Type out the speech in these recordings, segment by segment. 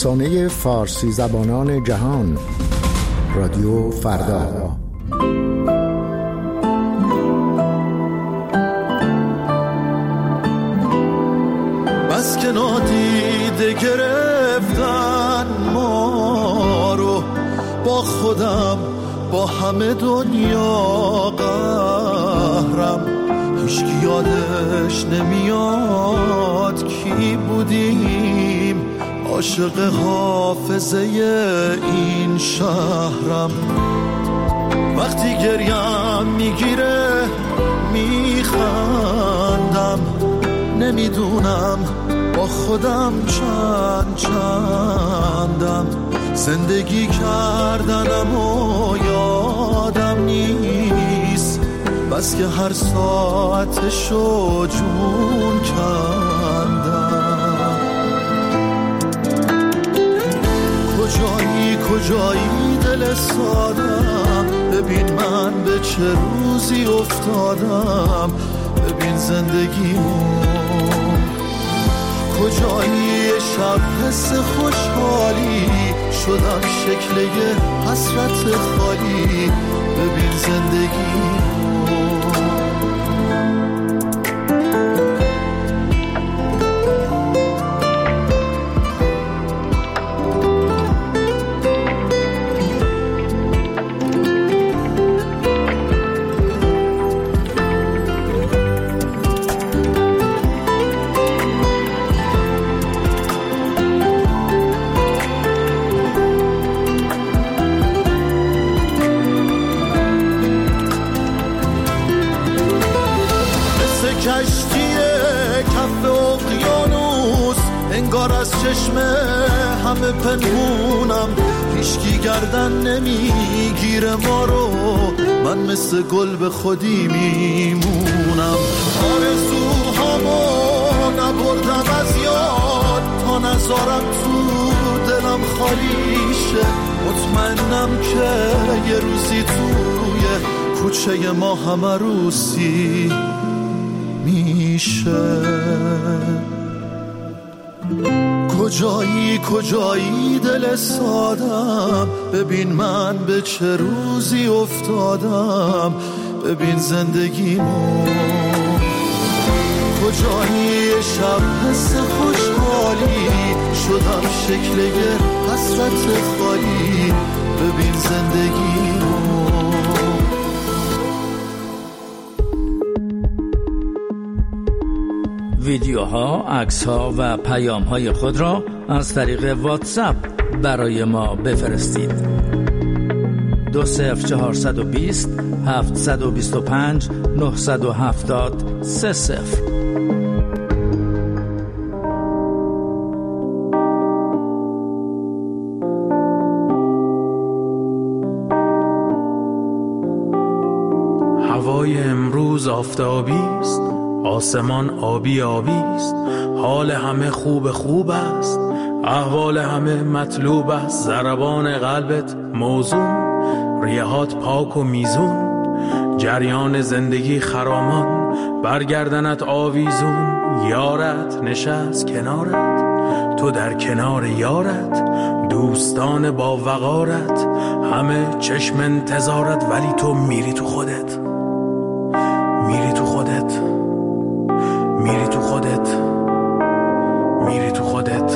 رسانه فارسی زبانان جهان، رادیو فردا. بس که نادیده گرفتن ما رو، با خودم با همه دنیا قهرم، هیچکی یادش نمیاد کی بودیم، عاشق حافظه این شهرم. وقتی گریم میگیره میخندم، نمیدونم با خودم چندم، زندگی کردنم و یادم نیست، بس که هر ساعتشو جون کندم. کجایی دل سادم، ببین من به چه روزی افتادم، ببین زندگیمو. کجایی شب حس خوشحالی، شدم شکل یه حسرت خالی، ببین زندگیمو. کشتی کف اقیانوس، انگار از چشم همه پنهونم، هیچکی گردن نمیگیره ما رو، من مثل گل به خودی میمونم. آرزوهامو نبردم از یاد، تا نذارم تو دلم خالی شه، مطمئنم که یه روزی توی کوچه ما هم عروسی میشه. کجایی دل سادم، ببین من به چه روزی افتادم، ببین زندگیمو. کجایی شب حس خوشحالی، شدم شکل یه حسرت خالی، ببین زندگیمو. ویدیوها، عکس‌ها و پیام‌های خود را از طریق واتساپ برای ما بفرستید. 20420 725 970 30. هوای امروز آفتابی است، آسمان آبی است، حال همه خوب است، احوال همه مطلوب است، ضربان قلبت موزون، ریهات پاک و میزون، جریان زندگی خرامان، برگردنت آویزون، یارت نشست کنارت، تو در کنار یارت، دوستان با وقارت، همه چشم انتظارت، ولی تو میری تو خودت، میری تو خودت، میری تو خودت، میری تو خودت.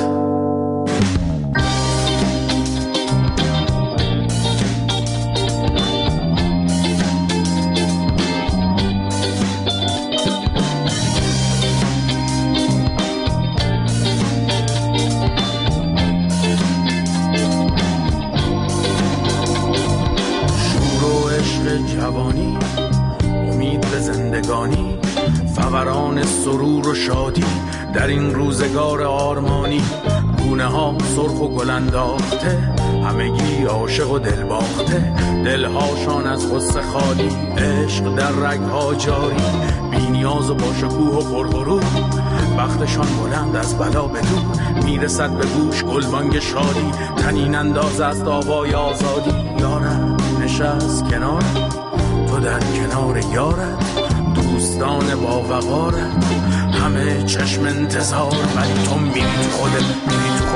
شور و عشق جوانی، امید به زندگانی، فوران سرور و شادی در این روزگار آرمانی، گونه ها سرخ و گل انداخته، همگی عاشق و دل باخته، دلهاشان از غصه خالی، عشق در رگها جاری، بی نیاز و با شکوه و پرغرور، بختشان بلند از بلا به دور، میرسد به گوش گلبانگ شادی، تنین انداز است آوای آزادی، یارت نشست کنار، تو در کنار یارت، دوستان با وقارت، همه چشم انتظار، ولی تو میری تو خودت، میری تو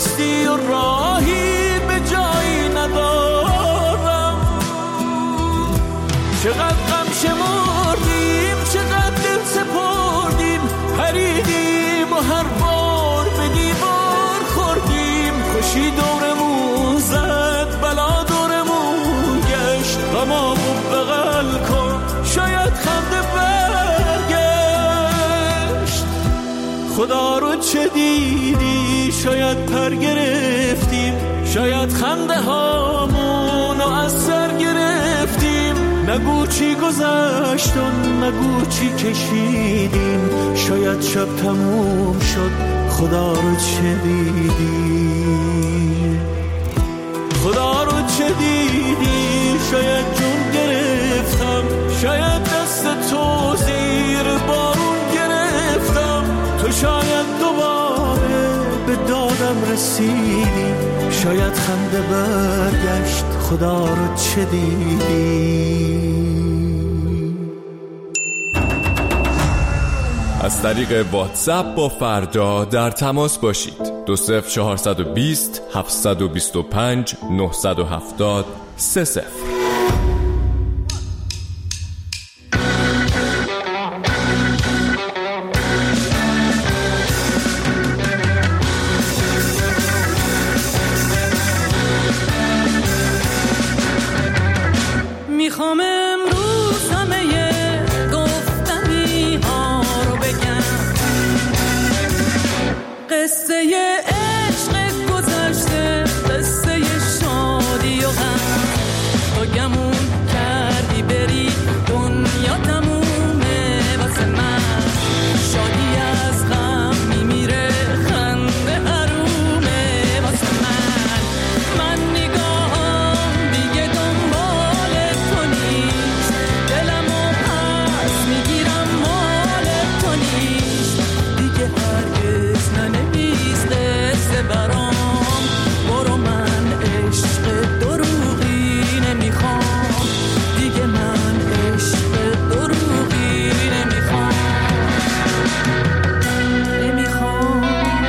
نیستی و راهی به جایی ندارم. چقدر غم شمردیم، چقدر دل سپردیم، پریدیم و هر بار به دیوار خوردیم. کشی دورمون زد، بلا دورمون گشت، غمامو بغل کن شاید خنده برگشت. خدا رو چه دیدی؟ شاید پر گرفتیم، شاید خنده هامونو از سر گرفتیم. نگو چی گذشت و نگو چی کشیدیم، شاید شب تموم شد. خدا رو چه دیدی؟ خدا رو چه دیدی؟ شاید جون گرفتم، شاید دست تو زیر بارون گرفتم. تو شاید دوباره به دادم رسیدی، شاید خنده برگشت. خدا رو چه دیدی؟ از طریق واتساپ با فردا در تماس باشید. 20420 725 970 30. میخوام امروز همه گفتنی ها رو بگم، قصه عشق گذشته، قصه شادی و غم. تو گمون کردی بری، دنیا تمومه واسه من. شادی از غم میمیره، خنده حرومه واسه من. من نگاهم دیگه دنبال تو نیست، دلمو پس میگیرم مال تو نیست. دیگه هرگز ننویس قصه برام، برو من عشق دروغی نمیخوام. دیگه من عشق دروغی نمیخوام. نمیخوام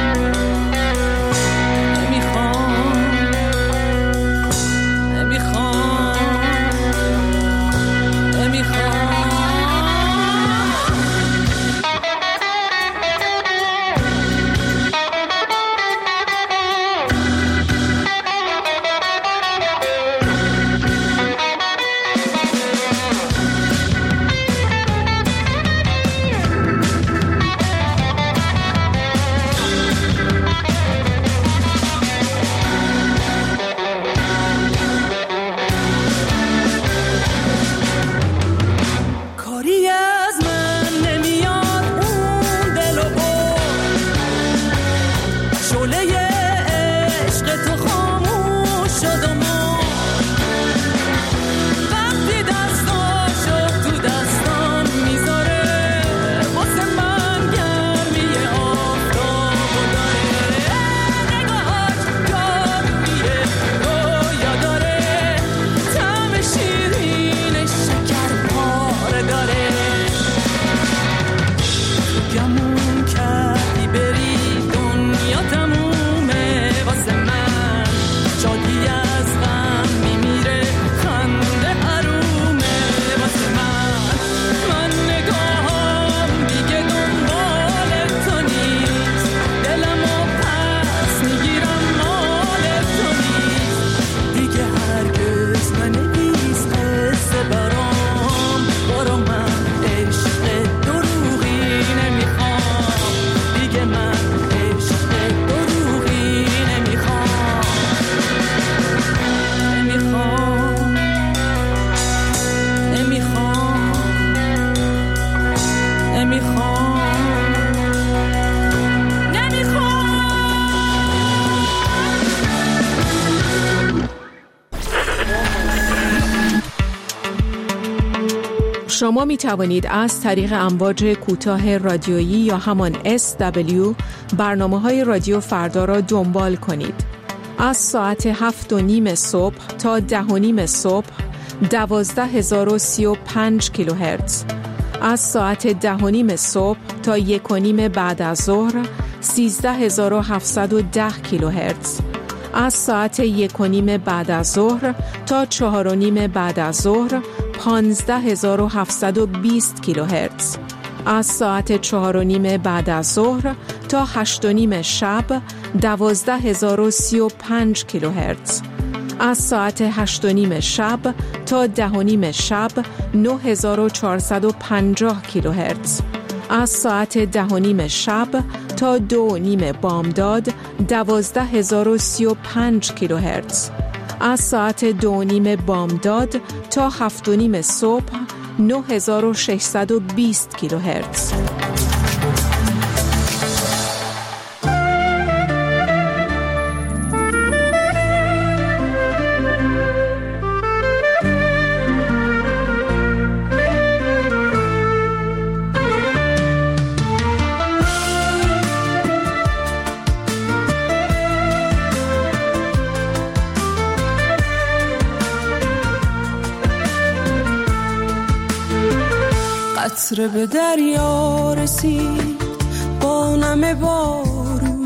کاری از من نمیاد اون دلو برد، شعله عشق تو خاموش شد و وقتی دستاشو تو دستان میذاره، واسه من گرمی آفتاب و داره. نگاهاش جادویه، رویا داره، طعم شیرین شکر پاره داره. گمون کردی بری، دنیا تمومه واسه من. شادی از غم میمیره، خنده حرومه واسه من. من نگاهم دیگه دنبال تو نیست، دلمو پس میگیرم مال تو نیست. دیگه هرگز ننویس قصه برام، برو من عشق دروغی نمیخوام. دیگه من عشق دروغی نمیخوام. نمیخوام شما می توانید از طریق امواج کوتاه رادیویی یا همان SW برنامه‌های رادیو فردا را دنبال کنید. از ساعت 7:30 صبح تا 10:30 صبح 12035 کیلوهرتز. از ساعت 10:30 صبح تا 1:30 بعد از ظهر 13710 کیلوهرتز. از ساعت 1:30 بعد از ظهر تا 4:30 بعد از ظهر 15720 کیلوهرتز. از ساعت 4:30 بعد از ظهر تا 8:30 شب 12035 کیلوهرتز. از ساعت 8:30 شب تا 10:30 شب 9450 کیلوهرتز. از ساعت 10:30 شب تا 2:30 بامداد 12035 کیلوهرتز. از ساعت 2:30 بامداد تا 7:30 صبح 9620 کیلوهرتز. قطره به دریا رسید با نم بارون،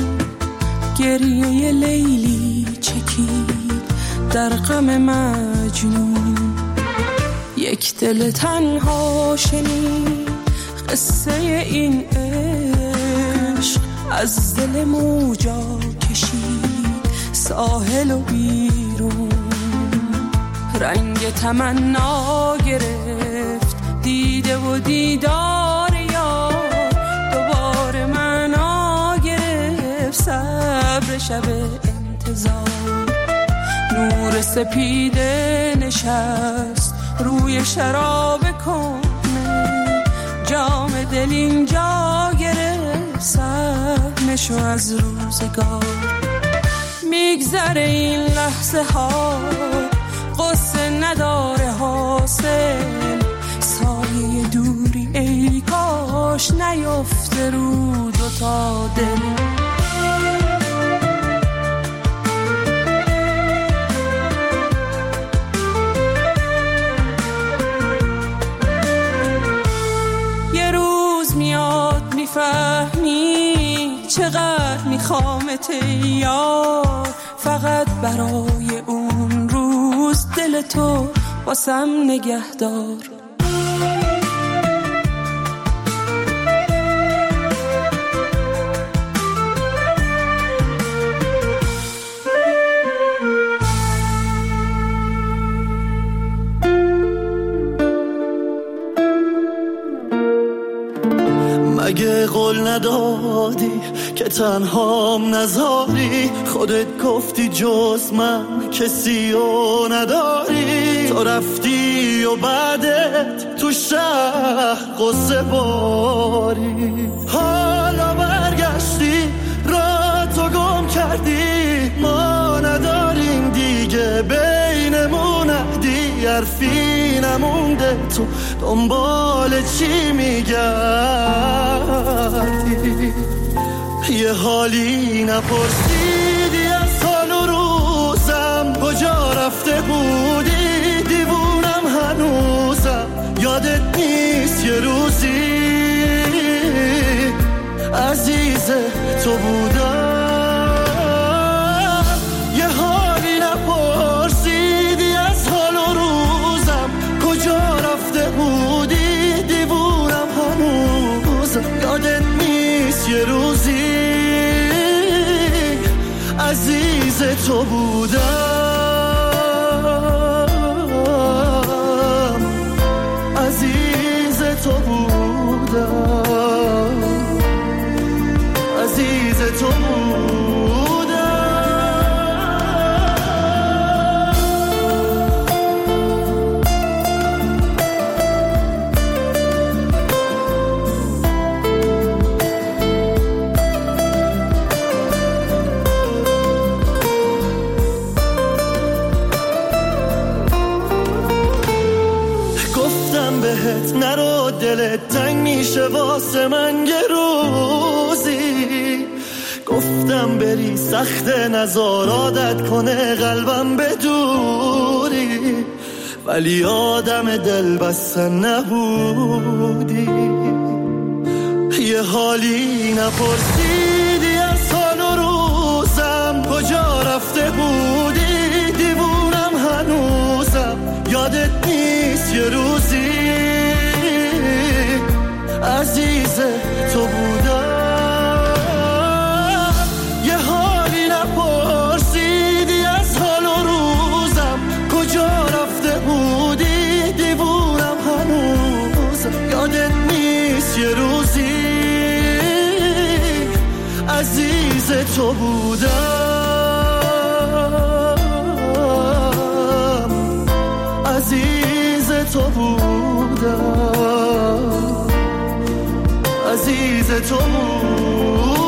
گریه لیلی چکید در غم مجنون. یک دل تنها شنید قصه این عشق، از دل موجا کشید ساحل و بیرون. رنگ تمنا گرفت دیده و دیدار یار، دوباره معنا گرفت صبر شب انتظار. نور سپیده نشست روی شراب کنه، جام دل اینجا گرفت سهمشو از روزگار. میگذره این لحظه ها قصه نداره حاصل، سایه دوری ای کاش نیفته رو دوتا دل. یه روز میاد میفهمی چقدر میخوامت یار، فقط برای اون روز دل تو واسم نگهدار. مگه قول ندادی که تنهام نذاری؟ خودت گفتی جز من کسی رو نداری. تو رفتی و بعدت تو شهر قصه باری، حالا برگشتی را تو گم کردی. ما نداریم دیگه بینمون عهدی، حرفی نمونده تو دنبال چی میگردی؟ یه حالی نپرسیدی از حال و روزم، کجا رفته بودی؟ دیوونم هنوزم یادت نیست یه روزی عزیز تو بودم. یه حالی نپرسیدی از حال و روزم، کجا رفته بودی؟ دیوونم هنوزم یادت نیست یه روزی عزیز تو بودم، عزیز تو بودم، عزیز تو بودم. نرو دلت تنگ میشه واسه من یه روزی، گفتم بری سخت نزار عادت کنه قلبم به دوری، ولی آدم دل بستن نبودی. یه حالی نپرسیدی از حال و روزم، کجا رفته بودی دیوونم هنوزم، یادت نیست یه روزی عزیز تو بودم، یه حالی نپرسیدی از حال و روزم، کجا رفته بودی دیوونم هنوزم، یادت نیست یه روزی عزیز تو بودم، عزیز تو بودم، عزیز تو بودم.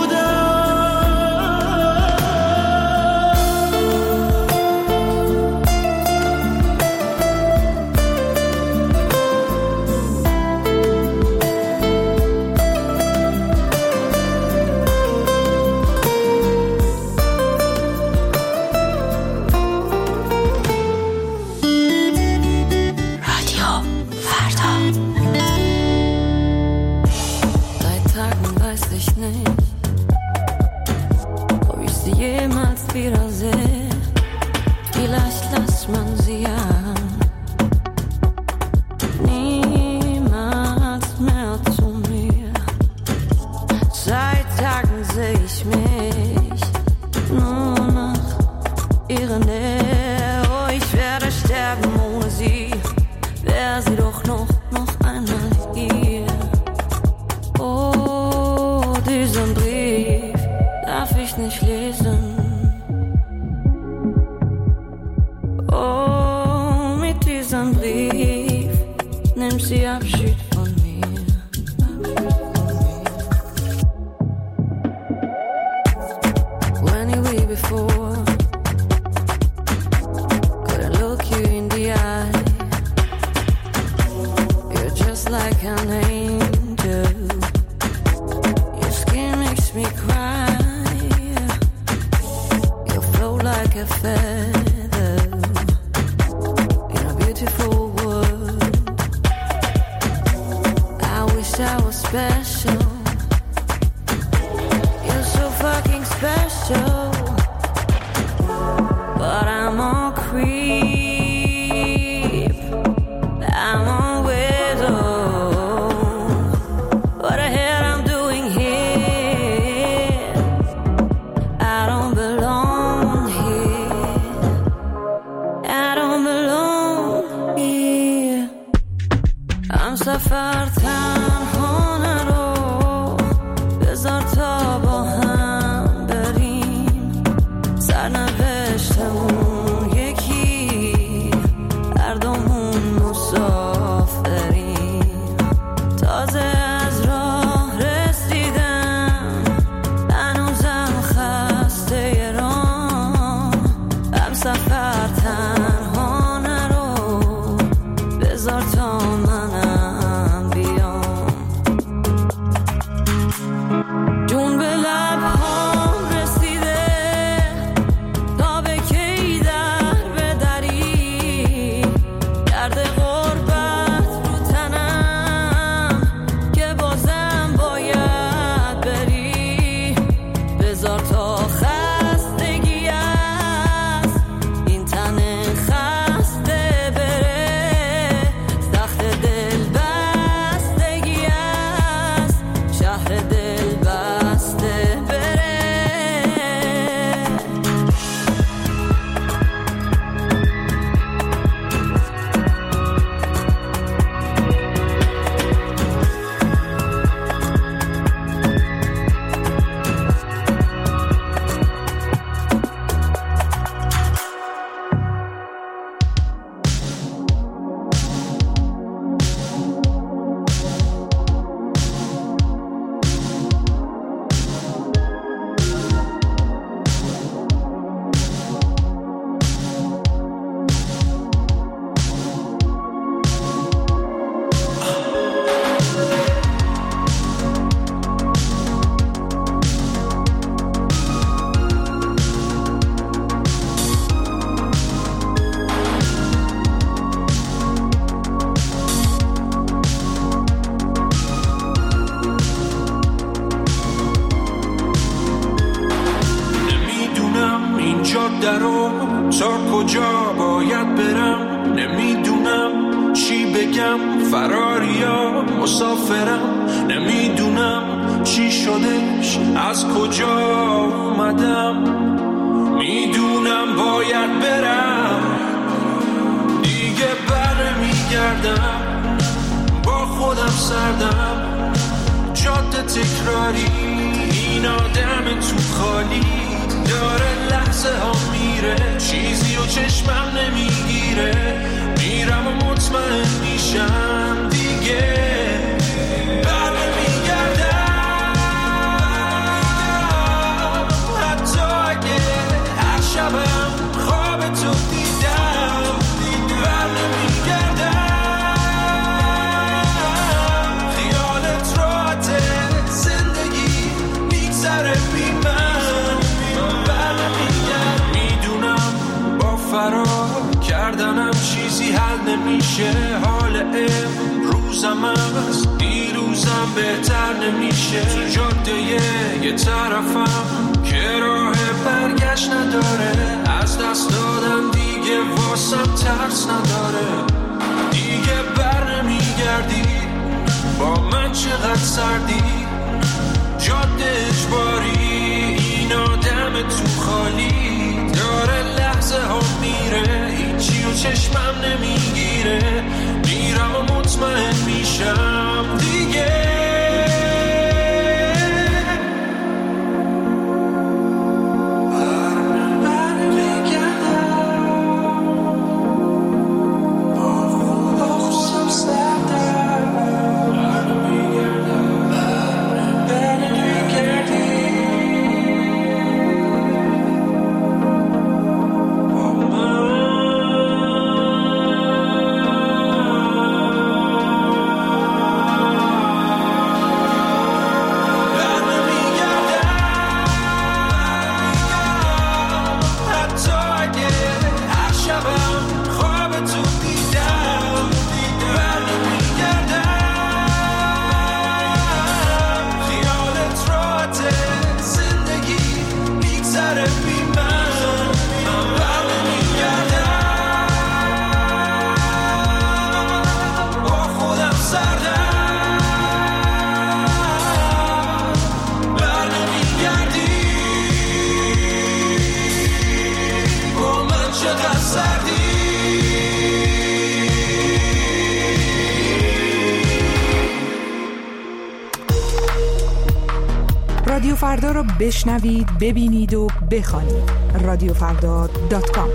بذار تا خستگی از این تن تا کجا باید برم نمیدونم چی بگم فراریا مسافرم نمیدونم چی شدش از کجا اومدم میدونم باید برم دیگه برمیگردم با خودم سردم جاده تکراری این آدم تو خالی داره لحظه ها میره چیزی و چشمم نمیگیره میرم و مطمئن میشم دیگه برمیگردم حتی اگه هر شبم خواب تو دیدم برمیگردم خیالت راحته زندگی میگذره بی من برمیگردم میدونم با فرار کردنم چیزی حل نمیشه حال امروزم از دیروزم بهتر نمیشه تو جاده یه طرفم که راه برگشت نداره از دست دادم دیگه واسم ترس نداره دیگه بر نمیگردی با من چقدر سردی جاده اجباری این آدم تو خالی داره لحظه ها میره هیچی و چشمم نمیگیره میرم و مطمئن میشم دیگه رادیو فردا رو بشنوید، ببینید و بخوانید. radiofrda.com.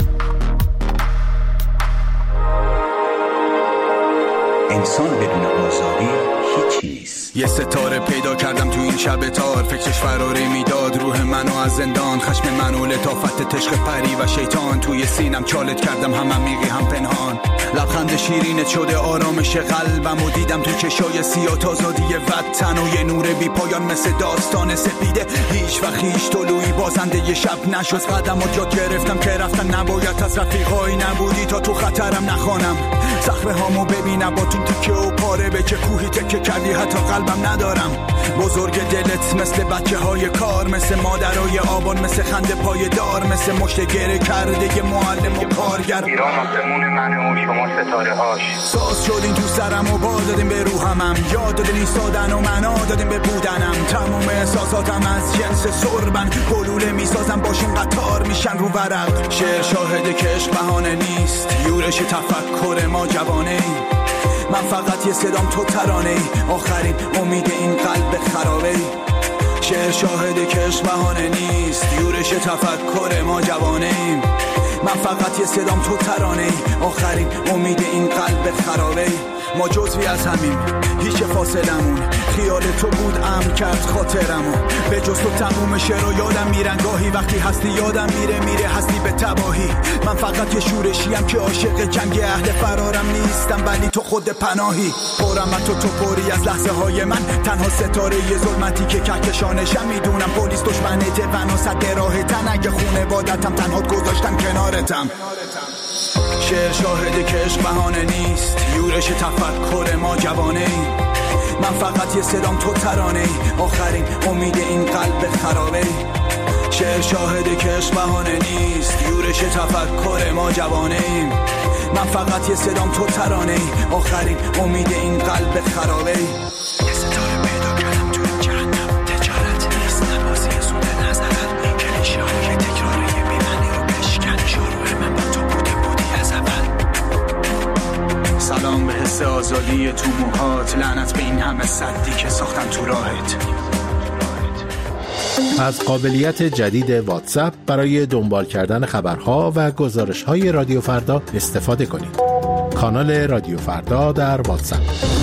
انسان بدون آزادی هیچی نیست. یه ستاره پیدا کردم تو این شب تار، فکرش فراری میداد روح منو از زندان، خشم منو لطافت تشق پری و شیطان، توی سینم چالت کردم هم عمیقی هم پنهان، لبخند شیرینت شده آرامش قلبم و دیدم تو چشای سیاه آزادی وطن و یه نور بی پایان مثل داستان سپیده، هیچ وقت هیچ طلوعی بازنده ی شب نشد. قدمات یاد گرفتم که رفتن نباید از رفیقایی نبودی تا تو خطرم نخوانم، صخره هامو ببینم با تو تیکه و پاره به که کوهی تکه کردی حتی قلبم ندارم. بزرگ دلت مثل بچه های کار، مثل مادرای آبان، مثل خنده پای دار، مثل مشت گره کرده ی معلم و کارگر. ایران آسمون منه و شما ستاره هاش. ساز شدین تو سرم و باز دادیم به روحمم، یاد دادین ایستادن و معنا دادیم به بودنم. تموم احساساتم از جنس سربن، گلوله میسازم باشون قطار میشن رو ورق. شعر شاهده که عشق بهانه نیست، یورش تفکر ما جوانه ای. من فقط یه صدام تو ترانه ای، آخرین امید این قلب خرابه ای. شعر شاهده که عشق بهانه نیست، یورش تفکر ما جوانه ایم. من فقط یه صدام تو ترانه ای، آخرین امید این قلب خرابه ای. ما جزوی از همین، هیچ فاصلمون، خیال تو بود امر کرد خاطرمو. به جز تو تموم شعر یادم میرن گاهی، وقتی هستی یادم میره هستی به تباهی. من فقط یه شورشیم که عاشق جنگ اهل فرارم نیستم، ولی تو خود پناهی. پرم تو پری از لحظه های من، تنها ستاره یه ظلمتی که کهکشانشم. میدونم پلیس دشمنته و نصد راه تن، اگه خونه بادتم تنها گذاشتم کنارتم. شعر شاهده که عشق بهانه نیست، یورش تفکر ما جوانه ای. من فقط یه صدام تو ترانه ای، آخرین امید این قلب خرابه ای. شعر شاهده که عشق بهانه نیست، یورش تفکر ما جوانه ایم. من فقط یه صدام تو ترانه ای، آخرین امید این قلب خرابه ای. یه ستاره پیدا کردم تو این جهنم، تجارت نیست نبازی سود نظرت، کلیشه های تکراری بیمنی رو بشکن، شروع من با تو بودی از اول. سلام به حس آزادی تو موهات، لعنت به این همه سدی که ساختن تو راهت. از قابلیت جدید واتساپ برای دنبال کردن خبرها و گزارش‌های رادیو فردا استفاده کنید. کانال رادیو فردا در واتساپ.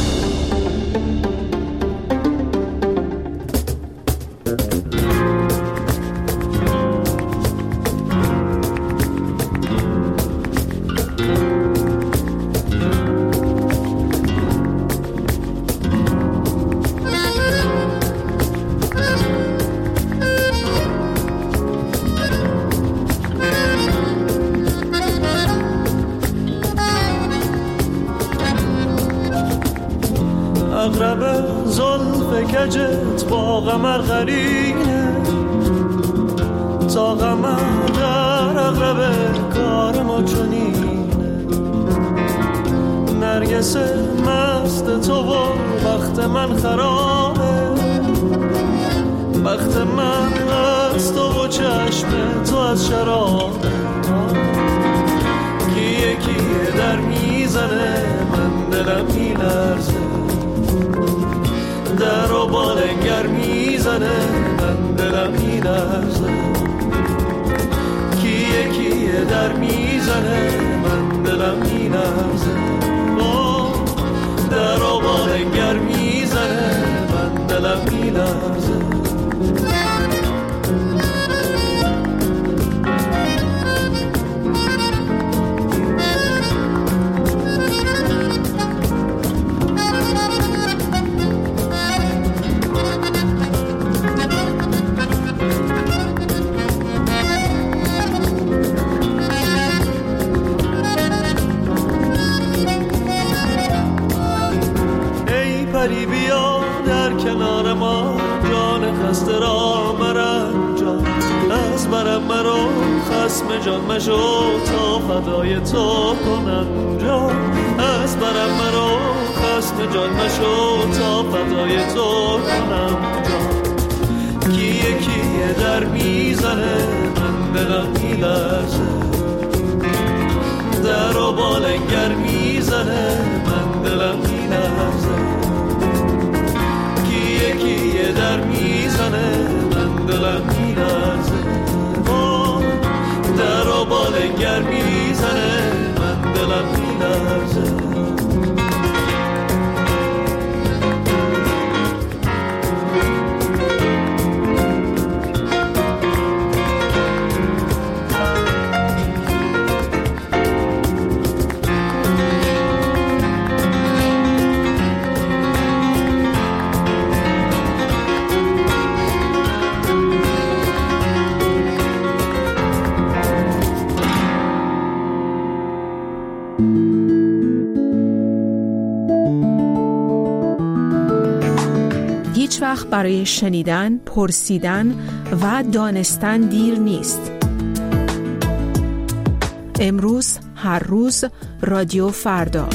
اغرب زلف کجت با قمر قرینه، تا قمر در اغرب کار ما چنینه. نرگس مست تو و بخت من خرابه، بخت من از تو و چشم تو از شرابه. کیه کیه در میزنه من دلم میلرزه، در و بالنگر میزنه من دلم میلرزه. کیه کیه در میزنه من دلم میلرزه، در و بالنگر میزنه من دلم میلرزه. پری بیا در کنار ما، جان خسته را مرنجان. از برم مرو خسم جان مشو، تا فدای تو کنم جان. از برم مرو خسم جان مشو، تا فدای تو کنم جان. کیه کیه در میزنه من دلم میلرزه، در و بالنگر میزنه من دلم میلرزه. کیه در میزنه من دلم میلرزه، در و بالنگر میزنه من دلم میلرزه. هیچ وقت برای شنیدن، پرسیدن و دانستن دیر نیست. امروز، هر روز، رادیو فردا.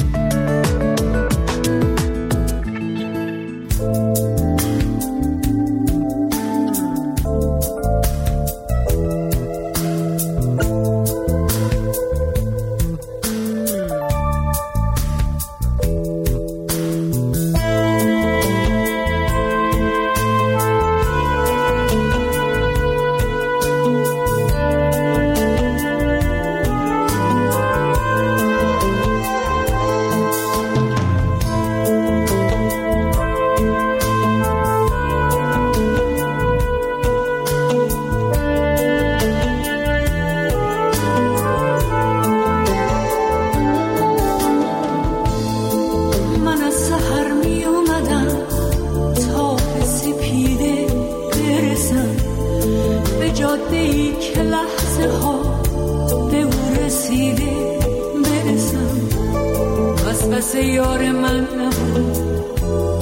وسوسه یار من نبود،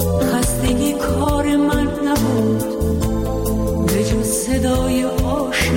خستگی کار من نبود، به جز صدای عاشق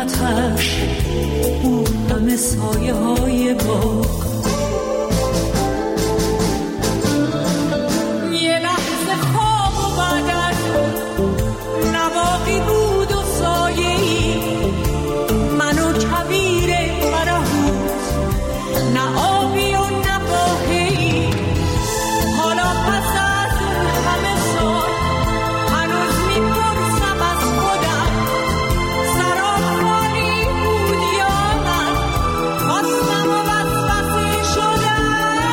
آتش اون همه سایه های باغ یه لحظه خواب و بعدش نواقی بود و سایه‌ای من و کویر فرهوز نه آبی و نه باهی حالا پس از اون همه سال هنوز میپرسم از خودم سراب خالی بود یا من خواستم و وسوسه شدم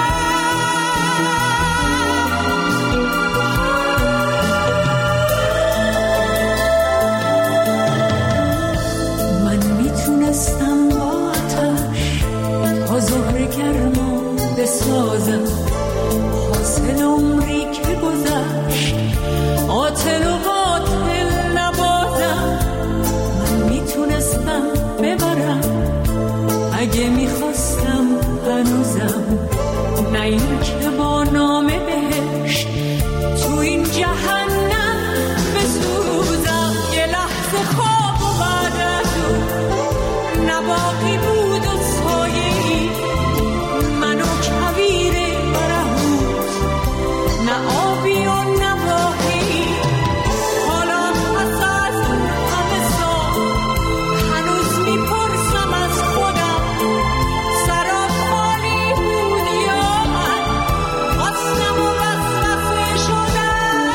من میتونستم با آتش تا ظهر گرما بسازم حاصل عمری که گذشت قاتل و قاتل نبازم من میتونستم ببرم اگه میخواستم هنوزم نه این که با نام بهشت تو این جهنم بسوزم یه لحظه خواب و بعد از اون نباقی بود و سایه‌ای من و کویر برهوز نه آبی و نه باهی حالا پس از اون همه سال هنوز میپرسم از خودم سراب خالی بود یا من خواستم و وسوسه شدم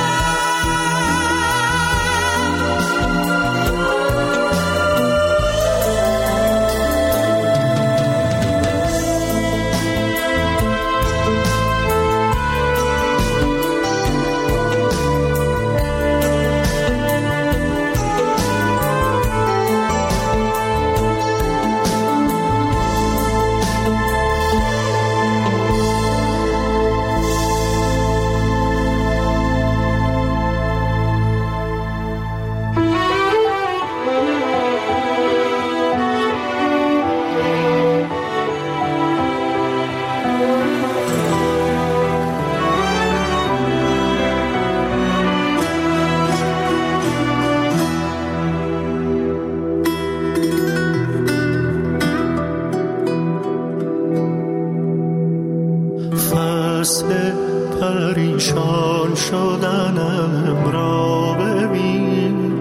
فصل پریشان شدنم را ببین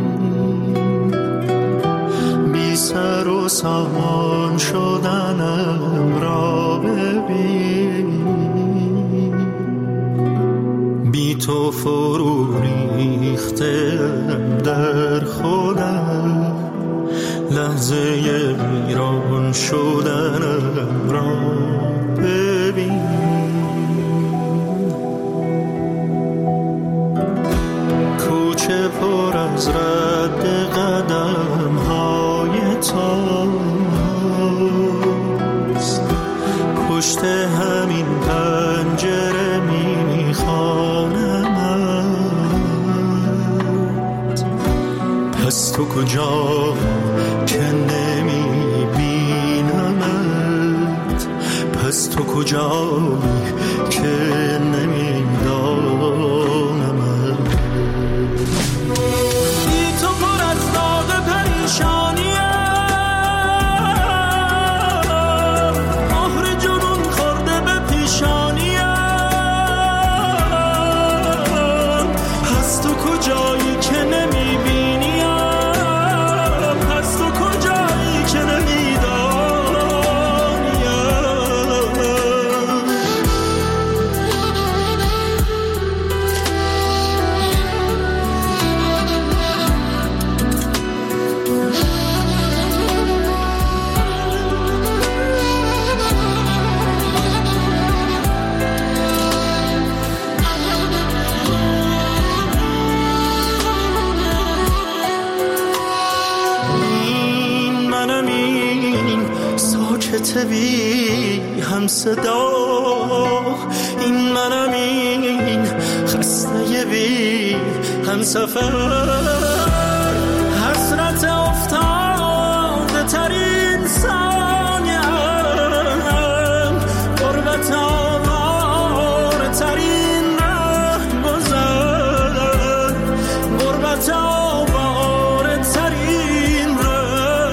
بی سر و سامان شدنم را ببین بی تو فرو ریختم در خودم لحظه ویران شدنم را ببین کوچه پر از رد قدم های تاست پشت همین پنجره میخوانمت پس تو کجا که نمیبینمت پس تو کجایی که نمیدانمت بی تو پر از داغ پریشانیم مهر جنون خورده به پیشانیم پس تو کجایی که نمیبینیم پس تو کجایی که بی هم صدا این منم این خسته بی هم سفر حسرت افتاده ترین ثانیم غربت آوار ترین ره گذر غربت آوار ترین ره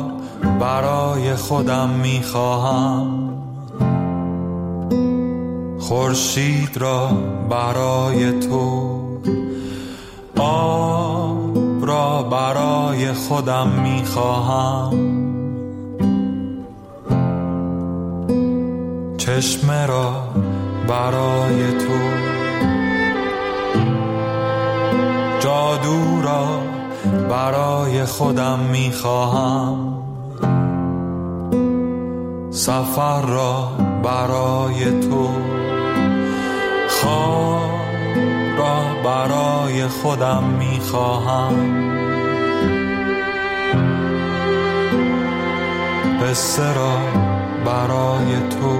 برای خودم میخواهم، خورشید را برای تو، آب را برای خودم میخواهم، چشمه را برای تو، جادو را برای خودم میخواهم، سفر را برای تو، خواب را برای خودم میخواهم، قصه را برای تو،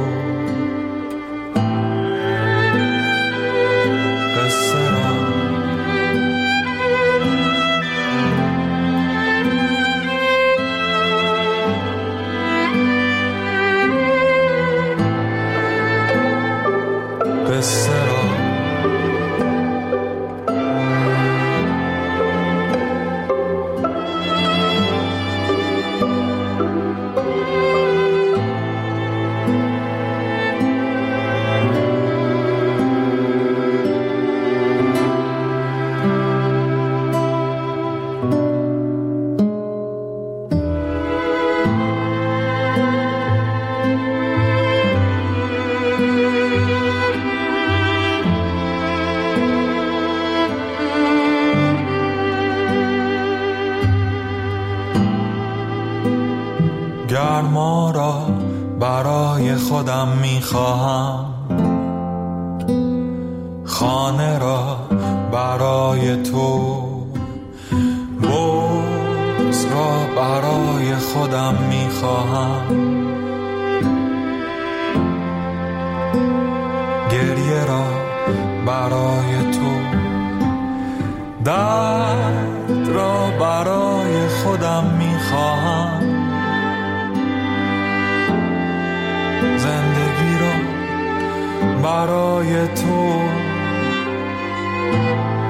قصه را قصه را گرما را برای خودم میخواهم، خانه را برای تو، بغض را برای خودم میخواهم، گریه را برای تو، درد را برای خودم میخواهم، زندگی را برای تو،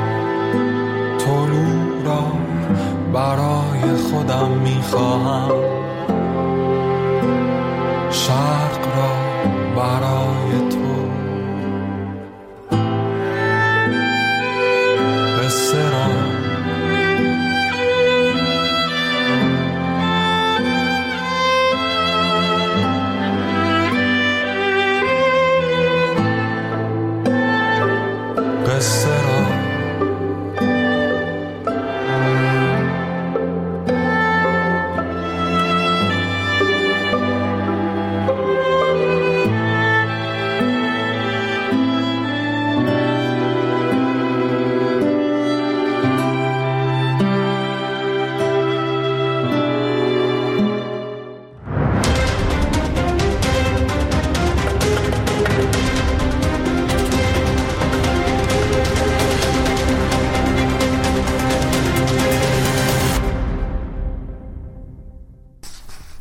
طلوع را برای خودم میخواهم.